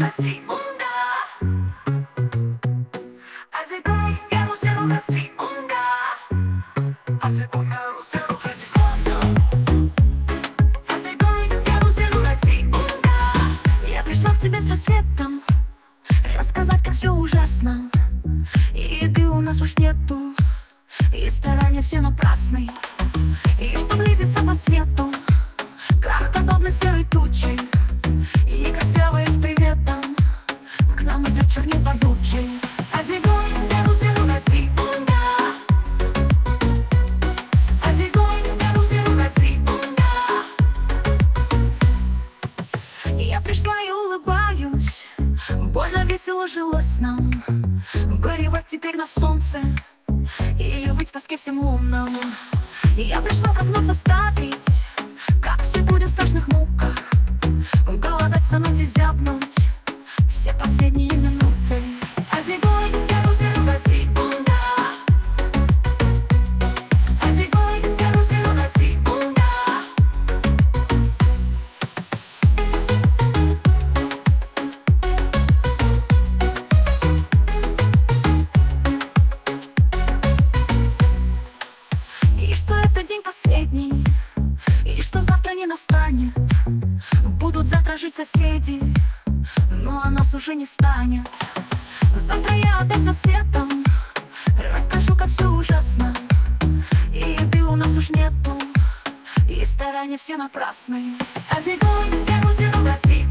una segunda. Hace con quiero ser una segunda. Hace con quiero ser una segunda. Hace con quiero ser una segunda. Я пришла к тебе с рассветом рассказать, как все ужасно. И еды у нас уж нету, и старания все напрасны. И что близится по свету крах подобный серой тучи, и костлявая с приветом к нам идет черный погучий. А зигой беру силу на секунда. А зигой беру силу на секунда. Я пришла и улыбаюсь, больно весело жилось нам. Горевать теперь на солнце или выть в тоске всем лунам. Я пришла прогноз составить, как все будет в страшных муках. Голодать, стонать и зябнуть все последние минуты. А зигой беру силу на секунда. А зигой беру силу на секунда. И что это день последний, и что завтра не настанет. Будут завтра жить соседи, но о нас уже не станет. Завтра я опять с рассветом расскажу, как все ужасно. И еды у нас уж нету, и старания все напрасны. А зигой беру силу на секунду.